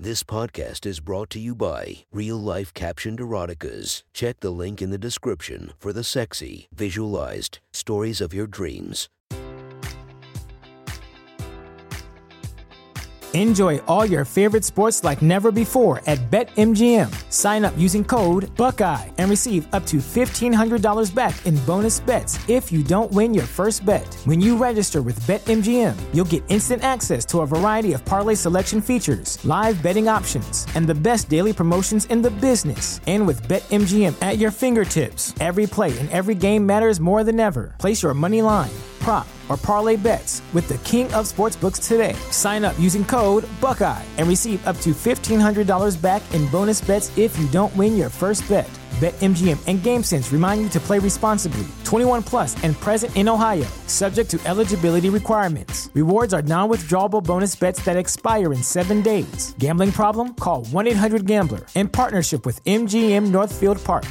This podcast is brought to you by Real Life Captioned Eroticas. Check the link in the description for the sexy, visualized stories of your dreams. Enjoy all your favorite sports like never before at BetMGM. Sign up using code Buckeye and receive up to $1,500 back in bonus bets if you don't win your first bet. When you register with BetMGM, you'll get instant access to a variety of parlay selection features, live betting options, and the best daily promotions in the business. And with BetMGM at your fingertips, every play and every game matters more than ever. Place your money line, prop, or parlay bets with the king of sportsbooks today. Sign up using code Buckeye and receive up to $1,500 back in bonus bets if you don't win your first bet. BetMGM and GameSense remind you to play responsibly. 21 plus and present in Ohio, subject to eligibility requirements. Rewards are non-withdrawable bonus bets that expire in 7 days. Gambling problem? Call 1-800-GAMBLER. In partnership with MGM Northfield Park.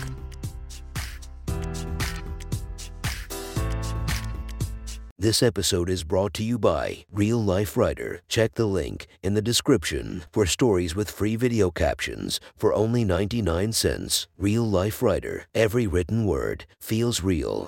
This episode is brought to you by Real Life Writer. Check the link in the description for stories with free video captions for only 99 cents. Real Life Writer. Every written word feels real.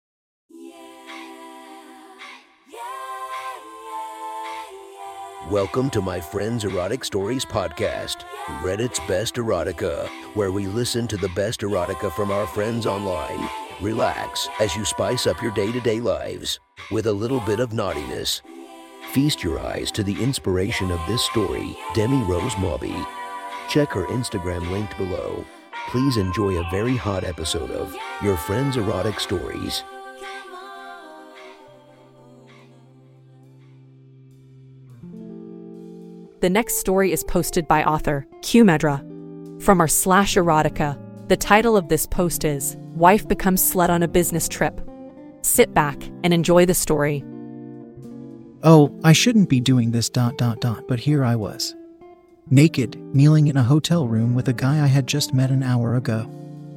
Welcome to my friend's Erotic Stories podcast, Reddit's Best Erotica, where we listen to the best erotica from our friends online. Relax as you spice up your day-to-day lives with a little bit of naughtiness. Feast your eyes to the inspiration of this story, Demi Rose Mobby. Check her Instagram linked below. Please enjoy a very hot episode of Your Friend's Erotic Stories. The next story is posted by author Q Medra from our /erotica. The title of this post is Wife Becomes Slut on a Business Trip. Sit back and enjoy the story. Oh, I shouldn't be doing this ... but here I was. Naked, kneeling in a hotel room with a guy I had just met an hour ago.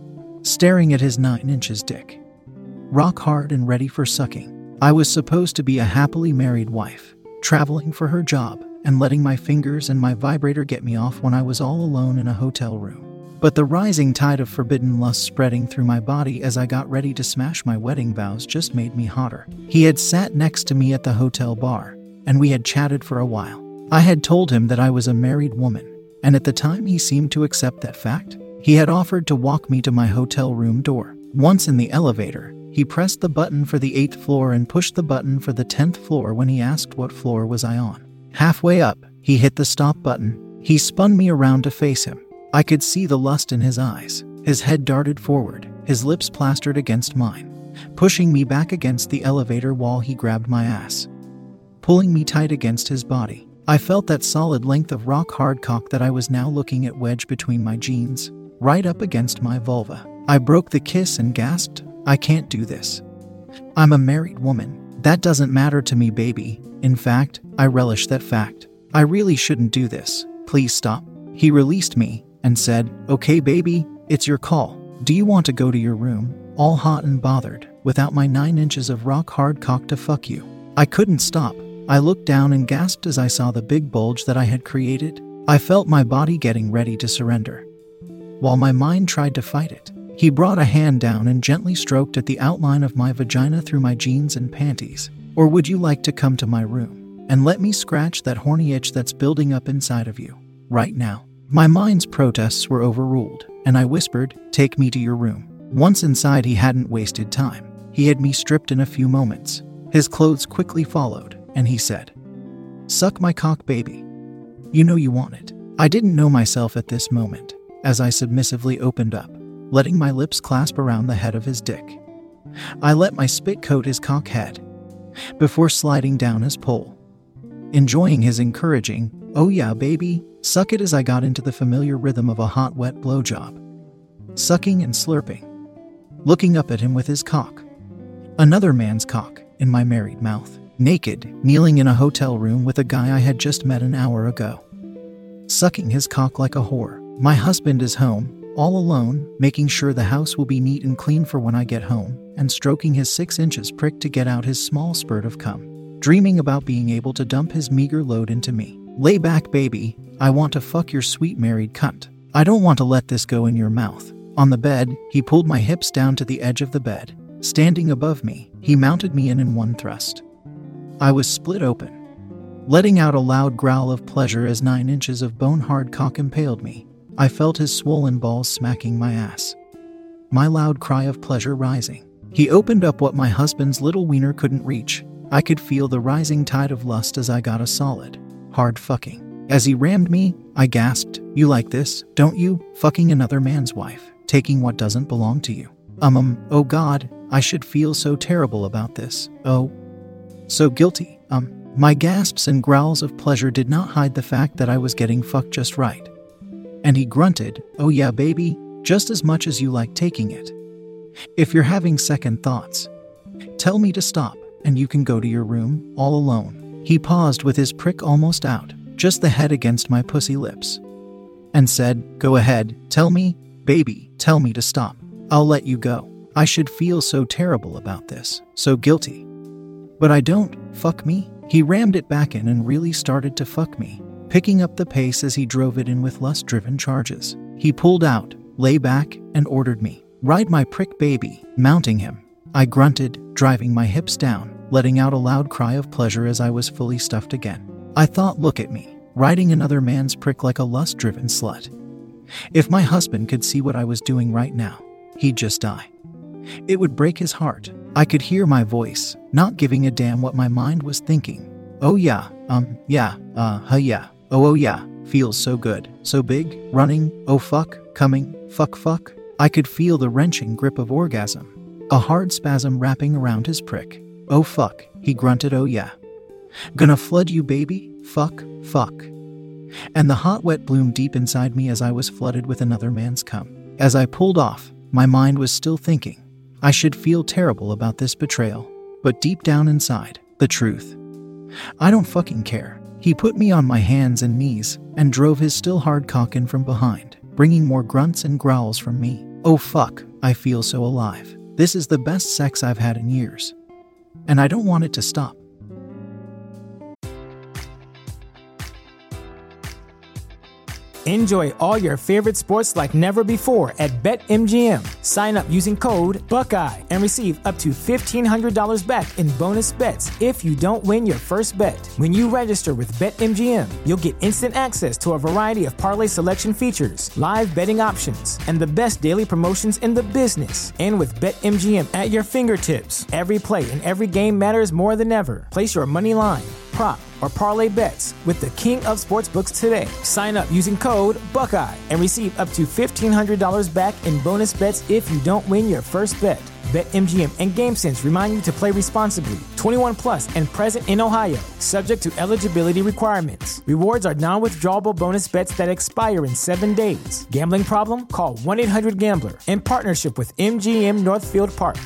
Staring at his 9 inches dick. Rock hard and ready for sucking. I was supposed to be a happily married wife, traveling for her job, and letting my fingers and my vibrator get me off when I was all alone in a hotel room. But the rising tide of forbidden lust spreading through my body as I got ready to smash my wedding vows just made me hotter. He had sat next to me at the hotel bar, and we had chatted for a while. I had told him that I was a married woman, and at the time he seemed to accept that fact. He had offered to walk me to my hotel room door. Once in the elevator, he pressed the button for the 8th floor and pushed the button for the 10th floor when he asked what floor was I on. Halfway up, he hit the stop button. He spun me around to face him. I could see the lust in his eyes. His head darted forward, his lips plastered against mine, pushing me back against the elevator wall. He grabbed my ass, pulling me tight against his body. I felt that solid length of rock-hard cock that I was now looking at wedged between my jeans, right up against my vulva. I broke the kiss and gasped, "I can't do this. I'm a married woman. That doesn't matter to me, baby. In fact, I relish that fact. I really shouldn't do this. Please stop." He released me and said, "Okay, baby, it's your call. Do you want to go to your room, all hot and bothered, without my 9 inches of rock-hard cock to fuck you?" I couldn't stop. I looked down and gasped as I saw the big bulge that I had created. I felt my body getting ready to surrender, while my mind tried to fight it. He brought a hand down and gently stroked at the outline of my vagina through my jeans and panties. "Or would you like to come to my room and let me scratch that horny itch that's building up inside of you right now?" My mind's protests were overruled, and I whispered, "Take me to your room." Once inside, he hadn't wasted time. He had me stripped in a few moments. His clothes quickly followed, and he said, "Suck my cock, baby. You know you want it." I didn't know myself at this moment, as I submissively opened up, letting my lips clasp around the head of his dick. I let my spit coat his cock head, before sliding down his pole, enjoying his encouraging, "Oh yeah, baby, suck it," as I got into the familiar rhythm of a hot, wet blowjob, sucking and slurping, looking up at him with his cock, another man's cock, in my married mouth. Naked, kneeling in a hotel room with a guy I had just met an hour ago, sucking his cock like a whore. My husband is home, all alone, making sure the house will be neat and clean for when I get home, and stroking his 6 inches prick to get out his small spurt of cum, dreaming about being able to dump his meager load into me. "Lay back, baby. I want to fuck your sweet married cunt. I don't want to let this go in your mouth. On the bed, he pulled my hips down to the edge of the bed. Standing above me, he mounted me in one thrust. I was split open, letting out a loud growl of pleasure as 9 inches of bone-hard cock impaled me. I felt his swollen balls smacking my ass, my loud cry of pleasure rising. He opened up what my husband's little wiener couldn't reach. I could feel the rising tide of lust as I got a solid, hard fucking. As he rammed me, I gasped, "You like this, don't you? Fucking another man's wife, taking what doesn't belong to you. Oh God, I should feel so terrible about this. Oh, so guilty. My gasps and growls of pleasure did not hide the fact that I was getting fucked just right. And he grunted, "Oh yeah, baby, just as much as you like taking it. If you're having second thoughts, tell me to stop, and you can go to your room, all alone." He paused with his prick almost out, just the head against my pussy lips, and said, "Go ahead, tell me, baby, tell me to stop. I'll let you go." I should feel so terrible about this, so guilty. But I don't. Fuck me. He rammed it back in and really started to fuck me, picking up the pace as he drove it in with lust-driven charges. He pulled out, lay back, and ordered me, "Ride my prick, baby," mounting him. I grunted, driving my hips down, letting out a loud cry of pleasure as I was fully stuffed again. I thought, look at me, riding another man's prick like a lust-driven slut. If my husband could see what I was doing right now, he'd just die. It would break his heart. I could hear my voice, not giving a damn what my mind was thinking. Oh yeah, yeah, yeah, oh yeah, feels so good, so big, running, oh fuck, coming, fuck. I could feel the wrenching grip of orgasm, a hard spasm wrapping around his prick. Oh fuck, he grunted, oh yeah. Gonna flood you, baby, fuck. And the hot wet bloomed deep inside me as I was flooded with another man's cum. As I pulled off, my mind was still thinking, I should feel terrible about this betrayal, but deep down inside, the truth. I don't fucking care. He put me on my hands and knees and drove his still hard cock in from behind, bringing more grunts and growls from me. Oh fuck, I feel so alive. This is the best sex I've had in years. And I don't want it to stop. Enjoy all your favorite sports like never before at BetMGM. Sign up using code Buckeye and receive up to $1,500 back in bonus bets if you don't win your first bet. When you register with BetMGM, you'll get instant access to a variety of parlay selection features, live betting options, and the best daily promotions in the business. And with BetMGM at your fingertips, every play and every game matters more than ever. Place your money line, prop, or parlay bets with the king of sportsbooks today. Sign up using code Buckeye and receive up to $1,500 back in bonus bets if you don't win your first bet. BetMGM and GameSense remind you to play responsibly. 21 plus and present in Ohio, subject to eligibility requirements. Rewards are non-withdrawable bonus bets that expire in 7 days. Gambling problem? Call 1-800-GAMBLER. In partnership with MGM Northfield Park.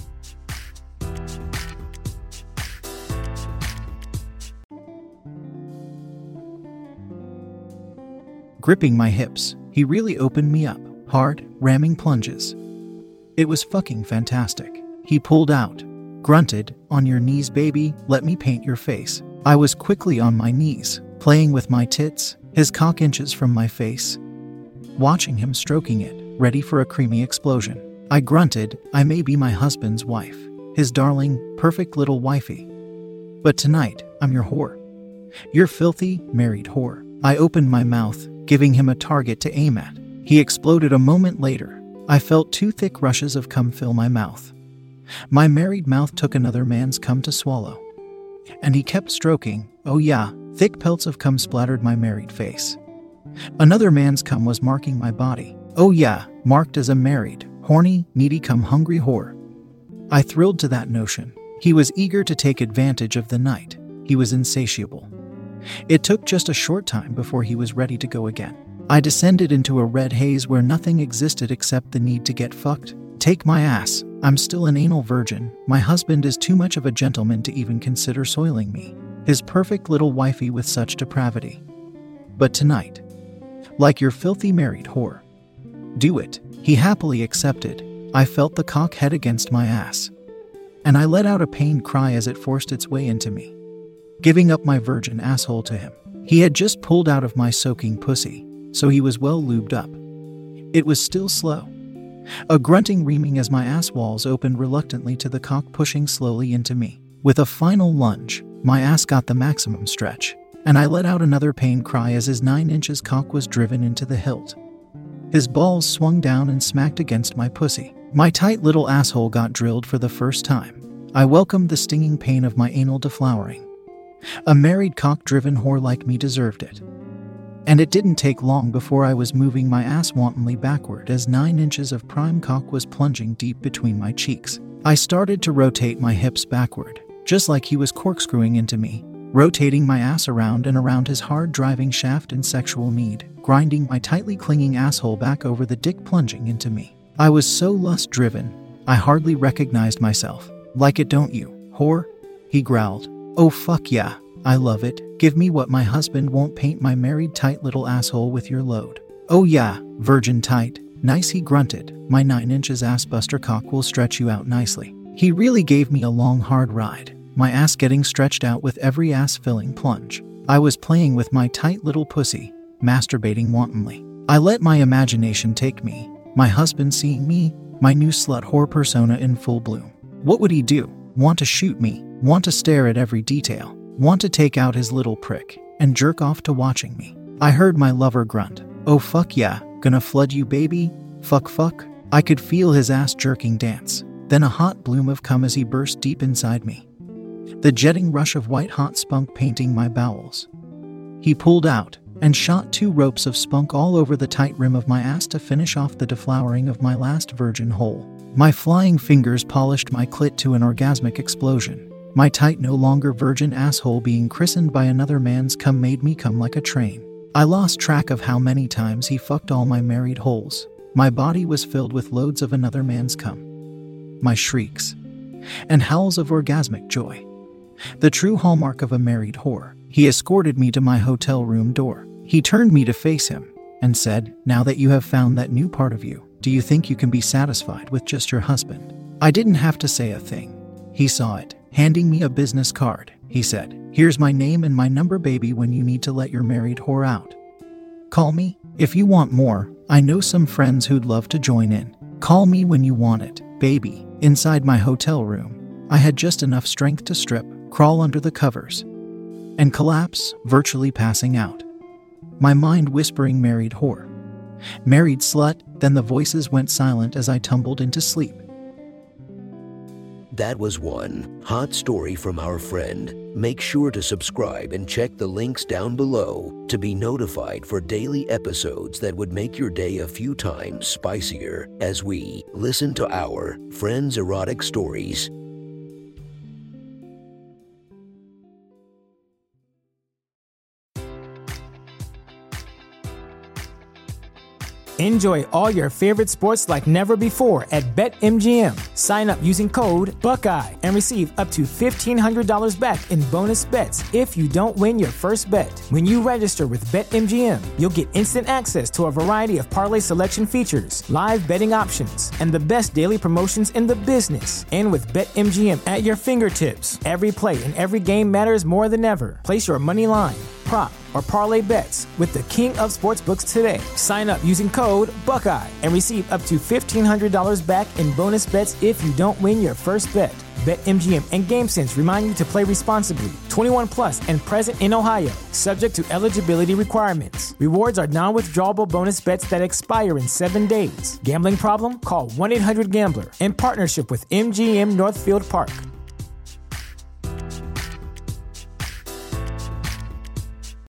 Gripping my hips, he really opened me up, hard, ramming plunges. It was fucking fantastic. He pulled out, grunted, "On your knees, baby, let me paint your face." I was quickly on my knees, playing with my tits, his cock inches from my face, watching him stroking it, ready for a creamy explosion. I grunted, "I may be my husband's wife, his darling, perfect little wifey. But tonight, I'm your whore. Your filthy, married whore." I opened my mouth, giving him a target to aim at. He exploded a moment later. I felt 2 thick rushes of cum fill my mouth. My married mouth took another man's cum to swallow. And he kept stroking. Oh yeah, thick pelts of cum splattered my married face. Another man's cum was marking my body. Oh yeah, marked as a married, horny, needy cum-hungry whore. I thrilled to that notion. He was eager to take advantage of the night. He was insatiable. It took just a short time before he was ready to go again. I descended into a red haze where nothing existed except the need to get fucked. Take my ass. I'm still an anal virgin. My husband is too much of a gentleman to even consider soiling me, his perfect little wifey with such depravity. But tonight, like your filthy married whore. Do it. He happily accepted. I felt the cock head against my ass, and I let out a pained cry as it forced its way into me, giving up my virgin asshole to him. He had just pulled out of my soaking pussy, so he was well lubed up. It was still slow. A grunting reaming as my ass walls opened reluctantly to the cock pushing slowly into me. With a final lunge, my ass got the maximum stretch, and I let out another pain cry as his 9 inches cock was driven into the hilt. His balls swung down and smacked against my pussy. My tight little asshole got drilled for the first time. I welcomed the stinging pain of my anal deflowering. A married cock-driven whore like me deserved it. And it didn't take long before I was moving my ass wantonly backward as 9 inches of prime cock was plunging deep between my cheeks. I started to rotate my hips backward, just like he was corkscrewing into me, rotating my ass around and around his hard driving shaft in sexual need, grinding my tightly clinging asshole back over the dick plunging into me. I was so lust-driven, I hardly recognized myself. Like it, don't you, whore? He growled. Oh fuck yeah, I love it. Give me what my husband won't paint my married tight little asshole with your load. Oh yeah, virgin tight. Nice, he grunted. My 9 inches ass buster cock will stretch you out nicely. He really gave me a long hard ride, my ass getting stretched out with every ass-filling plunge. I was playing with my tight little pussy, masturbating wantonly. I let my imagination take me, my husband seeing me, my new slut whore persona in full bloom. What would he do? Want to shoot me? Want to stare at every detail? Want to take out his little prick and jerk off to watching me? I heard my lover grunt. Oh fuck yeah, gonna flood you baby? Fuck fuck. I could feel his ass jerking dance, then a hot bloom of cum as he burst deep inside me. The jetting rush of white hot spunk painting my bowels. He pulled out and shot 2 ropes of spunk all over the tight rim of my ass to finish off the deflowering of my last virgin hole. My flying fingers polished my clit to an orgasmic explosion. My tight, no longer virgin asshole being christened by another man's cum made me come like a train. I lost track of how many times he fucked all my married holes. My body was filled with loads of another man's cum. My shrieks and howls of orgasmic joy. The true hallmark of a married whore. He escorted me to my hotel room door. He turned me to face him and said, "Now that you have found that new part of you, do you think you can be satisfied with just your husband?" I didn't have to say a thing. He saw it. Handing me a business card, he said, "Here's my name and my number, baby, when you need to let your married whore out. Call me. If you want more, I know some friends who'd love to join in. Call me when you want it, baby." Inside my hotel room, I had just enough strength to strip, crawl under the covers, and collapse, virtually passing out. My mind whispering married whore, married slut, then the voices went silent as I tumbled into sleep. That was one hot story from our friend. Make sure to subscribe and check the links down below to be notified for daily episodes that would make your day a few times spicier as we listen to our friends' erotic stories. Enjoy all your favorite sports like never before at BetMGM. Sign up using code Buckeye and receive up to $1,500 back in bonus bets if you don't win your first bet. When you register with BetMGM, you'll get instant access to a variety of parlay selection features, live betting options, and the best daily promotions in the business. And with BetMGM at your fingertips, every play and every game matters more than ever. Place your money line, prop, or parlay bets with the king of sportsbooks today. Sign up using code Buckeye and receive up to $1,500 back in bonus bets if you don't win your first bet. BetMGM and GameSense remind you to play responsibly. 21 plus and present in Ohio, subject to eligibility requirements. Rewards are non-withdrawable bonus bets that expire in 7 days. Gambling problem? Call 1-800-GAMBLER in partnership with MGM Northfield Park.